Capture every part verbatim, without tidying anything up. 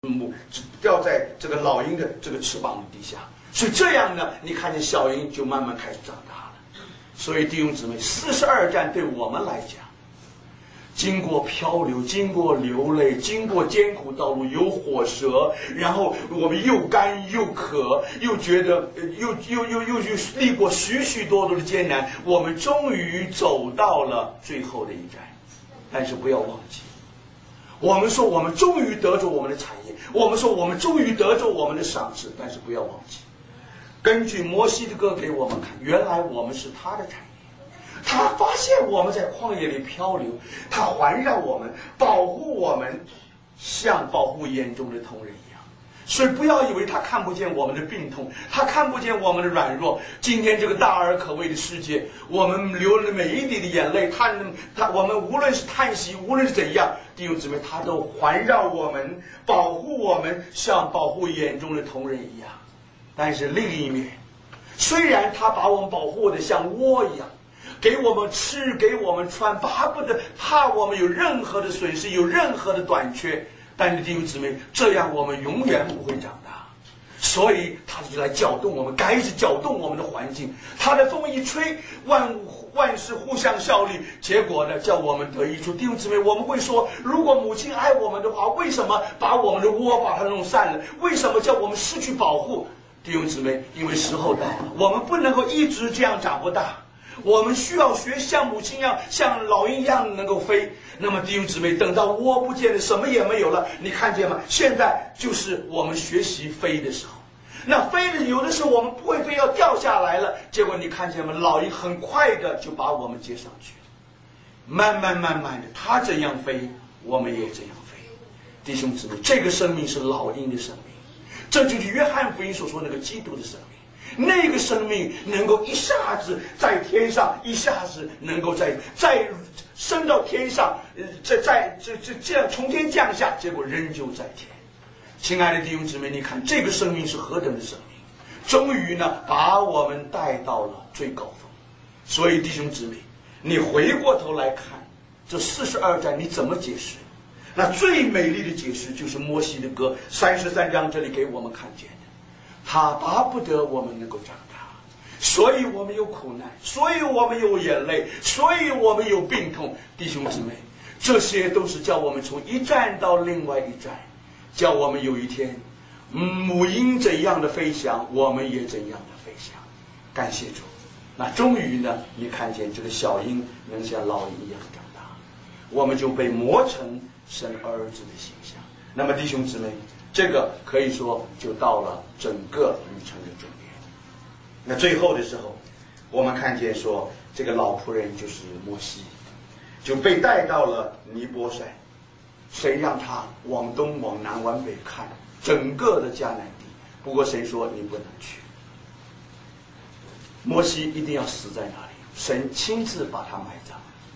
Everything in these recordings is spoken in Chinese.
母掉在这个老鹰的这个翅膀底下，所以这样呢，你看见小鹰就慢慢开始长大了。所以弟兄姊妹，四十二战对我们来讲，经过漂流，经过流泪，经过艰苦道路，有火蛇，然后我们又干又渴，又觉得又又又又又历过许许多多的艰难，我们终于走到了最后的一站。但是不要忘记，我们说我们终于得着我们的产业，我们说我们终于得着我们的赏赐，但是不要忘记，根据摩西的歌给我们看，原来我们是他的产业。他发现我们在旷野里漂流，他环绕我们，保护我们，像保护眼中的瞳人一样。所以不要以为他看不见我们的病痛，他看不见我们的软弱。今天这个大而可畏的世界，我们流了每一滴的眼泪，他他我们无论是叹息，无论是怎样，弟兄姊妹，他都环绕我们，保护我们，像保护眼中的瞳人一样。但是另一面，虽然他把我们保护的像窝一样，给我们吃，给我们穿，巴不得怕我们有任何的损失，有任何的短缺。但是弟兄姊妹，这样我们永远不会长大。所以他就来搅动我们，开始搅动我们的环境。他的风一吹，万万事互相效力，结果呢，叫我们得益处。弟兄姊妹，我们会说，如果母亲爱我们的话，为什么把我们的窝把它弄散了？为什么叫我们失去保护？弟兄姊妹，因为时候到了，我们不能够一直这样长不大。我们需要学像母亲一样，像老鹰一样能够飞。那么弟兄姊妹，等到窝不见了，什么也没有了，你看见吗？现在就是我们学习飞的时候。那飞的有的时候我们不会飞，要掉下来了，结果你看见吗？老鹰很快的就把我们接上去，慢慢慢慢的，它怎样飞，我们也怎样飞。弟兄姊妹，这个生命是老鹰的生命，这就是约翰福音所说那个基督的生命。那个生命能够一下子在天上，一下子能够在在升到天上，呃，在在这这这样从天降下，结果仍旧在天。亲爱的弟兄姊妹，你看这个生命是何等的生命，终于呢把我们带到了最高峰。所以弟兄姊妹，你回过头来看这四十二战，你怎么解释？那最美丽的解释就是摩西的歌三十三章这里给我们看见。他巴不得我们能够长大，所以我们有苦难，所以我们有眼泪，所以我们有病痛。弟兄姊妹，这些都是叫我们从一站到另外一站，叫我们有一天，母鹰怎样的飞翔，我们也怎样的飞翔。感谢主，那终于呢，你看见这个小鹰能像老鹰一样长大，我们就被磨成神儿子的形象。那么弟兄姊妹，这个可以说就到了整个旅程的终点。那最后的时候，我们看见说，这个老仆人就是摩西，就被带到了尼波山。神让他往东、往南、往北看整个的迦南地，不过神说你不能去，摩西一定要死在那里。神亲自把他埋葬。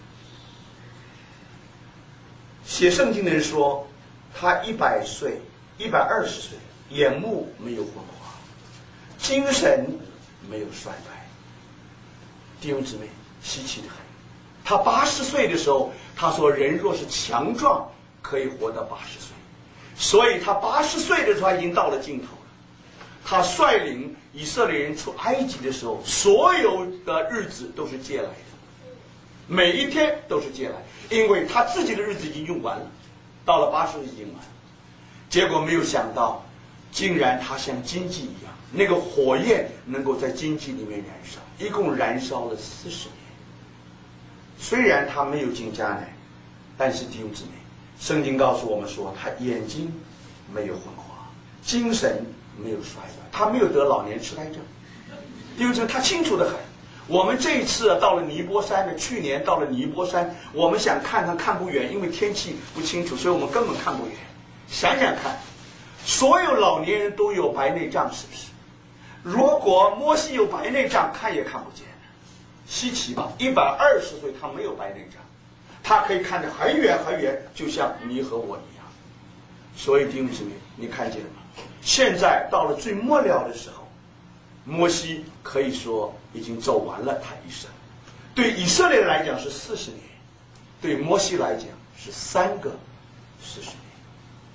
写圣经的人说，他一百岁。一百二十岁，眼目没有昏花，精神没有衰败。弟兄姊妹，稀奇的很。他八十岁的时候，他说人若是强壮，可以活到八十岁。所以他八十岁的时候，他已经到了尽头了。他率领以色列人出埃及的时候，所有的日子都是借来的，每一天都是借来，因为他自己的日子已经用完了，到了八十岁已经完了。结果没有想到，竟然他像荆棘一样，那个火焰能够在荆棘里面燃烧，一共燃烧了四十年。虽然他没有进迦南，但是弟兄姊妹，圣经告诉我们说，他眼睛没有昏花，精神没有衰败，他没有得老年痴呆症。弟兄姊妹，他清楚得很。我们这一次到了尼波山的，去年到了尼波山，我们想看看看不远，因为天气不清楚，所以我们根本看不远。想想看，所有老年人都有白内障，是不是？如果摩西有白内障，看也看不见，稀奇吧？一百二十岁他没有白内障，他可以看得很远很远，就像你和我一样。所以弟兄姊妹，你看见了吗？现在到了最末了的时候，摩西可以说已经走完了他一生。对以色列来讲是四十年，对摩西来讲是三个四十年。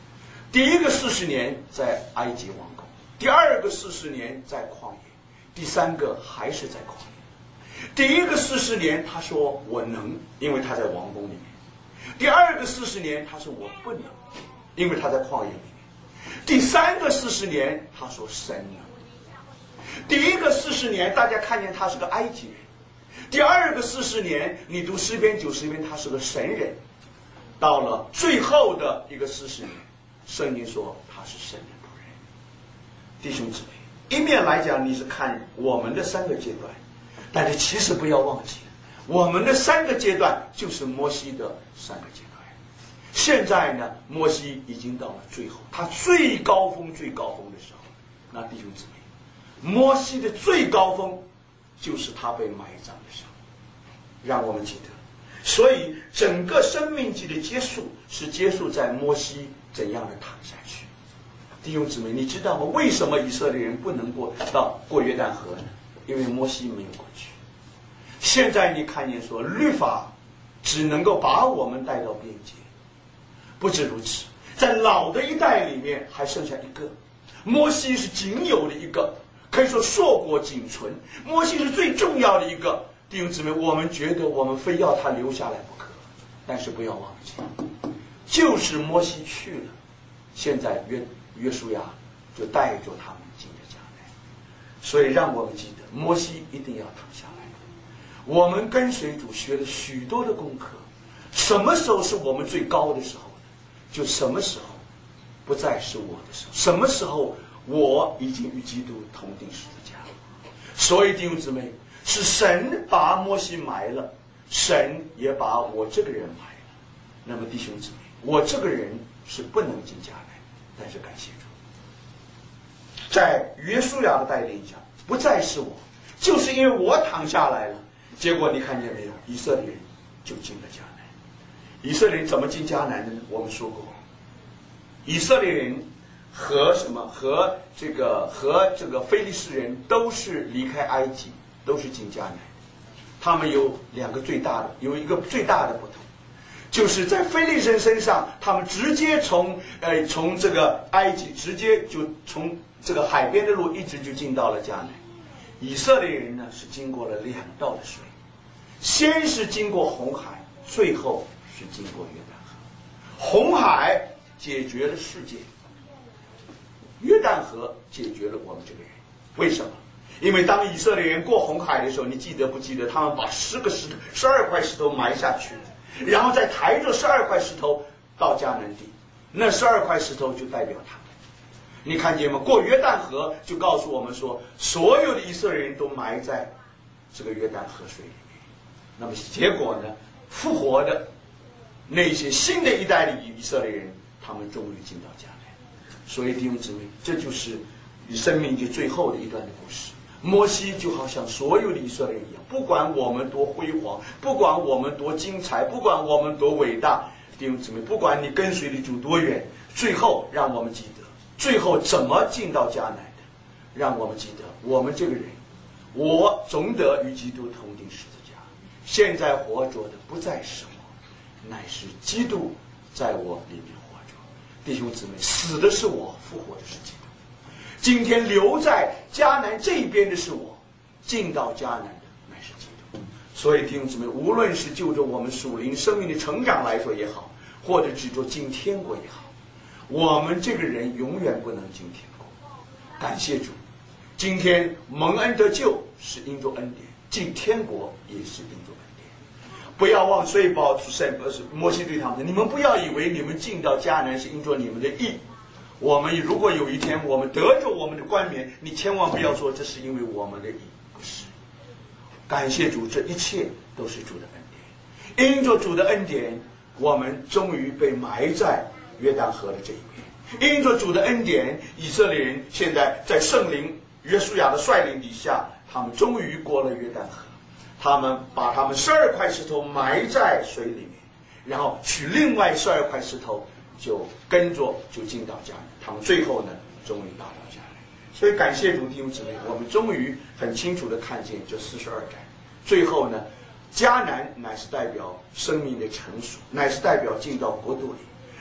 第一个四十年在埃及王宫，第二个四十年在旷野，第三个还是在旷野。第一个四十年他说我能，因为他在王宫里面；第二个四十年他说我不能，因为他在旷野里面；第三个四十年他说神能。第一个四十年大家看见他是个埃及人，第二个四十年你读诗篇九十篇他是个神人，到了最后的一个四十年，圣经说他是神的仆人。弟兄姊妹，一面来讲你是看我们的三个阶段，但是其实不要忘记我们的三个阶段就是摩西的三个阶段。现在呢，摩西已经到了最后，他最高峰最高峰的时候。那弟兄姊妹，摩西的最高峰就是他被埋葬的时候，让我们记得。所以整个生命记的结束是结束在摩西怎样的躺下去。弟兄姊妹，你知道吗？为什么以色列人不能过到过约旦河呢？因为摩西没有过去。现在你看见说律法只能够把我们带到边界，不止如此，在老的一代里面还剩下一个，摩西是仅有的一个，可以说硕果仅存，摩西是最重要的一个。弟兄姊妹，我们觉得我们非要他留下来不可，但是不要忘记，就是摩西去了，现在约约书亚就带着他们进了迦南。所以让我们记得，摩西一定要躺下来。我们跟随主学了许多的功课，什么时候是我们最高的时候呢？就什么时候不再是我的时候，什么时候我已经与基督同定十字架。所以弟兄姊妹，是神把摩西埋了，神也把我这个人埋了。那么弟兄姊妹，我这个人是不能进迦南，但是感谢主，在约书亚的带领下，不再是我，就是因为我躺下来了。结果你看见没有？以色列人就进了迦南。以色列人怎么进迦南的呢？我们说过，以色列人和什么和这个和这个非利士人都是离开埃及，都是进迦南。他们有两个最大的，有一个最大的不同，就是在非利士人身上，他们直接从呃从这个埃及直接就从这个海边的路一直就进到了迦南。以色列人呢是经过了两道的水，先是经过红海，最后是经过约旦河。红海解决了世界，约旦河解决了我们这个人。为什么？因为当以色列人过红海的时候，你记得不记得他们把十个石头十二块石头埋下去，然后再抬着十二块石头到迦南地，那十二块石头就代表他们。你看见吗？过约旦河就告诉我们说，所有的以色列人都埋在这个约旦河水里面。那么结果呢？复活的那些新的一代的以色列人，他们终于进到迦南。所以弟兄姊妹，这就是生命记最后的一段的故事。摩西就好像所有的以色列人一样，不管我们多辉煌，不管我们多精彩，不管我们多伟大，弟兄姊妹，不管你跟随的主多远，最后让我们记得，最后怎么进到迦南的？让我们记得，我们这个人，我总得与基督同定十字架。现在活着的不再是我，乃是基督在我里面活着。弟兄姊妹，死的是我，复活的是基督。今天留在迦南这边的是我，进到迦南的乃是基督。所以弟兄姊妹，无论是就着我们属灵生命的成长来说也好，或者指着进天国也好，我们这个人永远不能进天国。感谢主，今天蒙恩得救是因着恩典，进天国也是因着恩典。不要忘，所以保神不是摩西对他们说：你们不要以为你们进到迦南是因着你们的义。我们如果有一天我们得着我们的冠冕，你千万不要说这是因为我们的义，不是。感谢主，这一切都是主的恩典。因着主的恩典，我们终于被埋在约旦河的这一边。因着主的恩典，以色列人现在在圣灵约书亚的率领底下，他们终于过了约旦河。他们把他们十二块石头埋在水里面，然后取另外十二块石头，就跟着就进到迦南。他们最后呢，终于到了迦南。所以感谢主弟兄姊妹，我们终于很清楚地看见这四十二章。最后呢，迦南乃是代表生命的成熟，乃是代表进到国度里，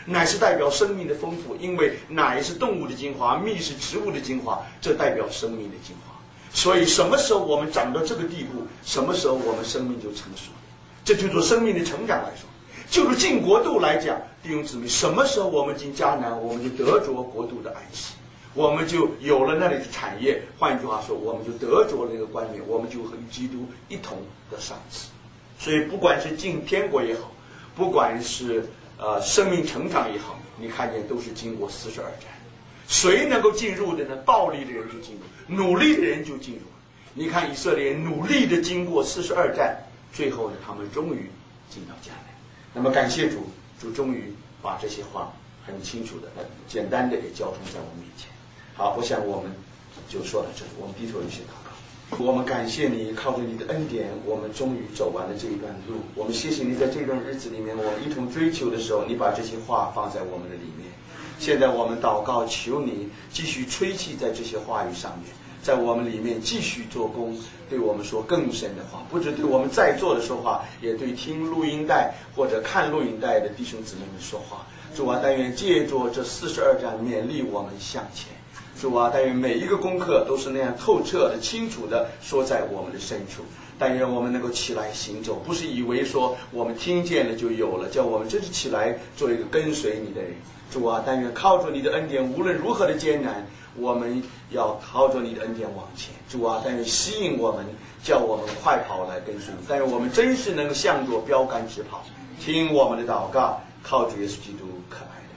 奶是代表生命的丰富，因为奶是动物的精华，蜜是植物的精华，这代表生命的精华。所以什么时候我们长到这个地步，什么时候我们生命就成熟。这就做生命的成长来说，就是进国度来讲，弟兄姊妹，什么时候我们进迦南，我们就得着国度的安息，我们就有了那里的产业。换句话说，我们就得着了那个冠冕，我们就和基督一同的赏赐。所以不管是进天国也好，不管是呃生命成长也好，你看见都是经过四十二战。谁能够进入的呢？暴力的人就进入，努力的人就进入。你看以色列努力的经过四十二战，最后呢，他们终于进到迦南。那么感谢主，主终于把这些话很清楚的、很简单的给交通在我们面前。好，我想我们就说到这里，我们低头一起祷告。我们感谢你，靠着你的恩典，我们终于走完了这一段路。我们谢谢你，在这段日子里面，我们一同追求的时候，你把这些话放在我们的里面。现在我们祷告，求你继续吹气在这些话语上面，在我们里面继续做工，对我们说更深的话，不止对我们在座的说话，也对听录音带或者看录音带的弟兄姊妹们说话。主啊，但愿借着这四十二章勉励我们向前。主啊，但愿每一个功课都是那样透彻的、清楚的说在我们的深处。但愿我们能够起来行走，不是以为说我们听见了就有了，叫我们真是起来做一个跟随你的人。主啊，但愿靠着你的恩典，无论如何的艰难，我们要靠着你的恩典往前。主啊，但愿吸引我们，叫我们快跑来跟随你。但愿我们真是能够向着标杆直跑。听我们的祷告，靠主耶稣基督可爱。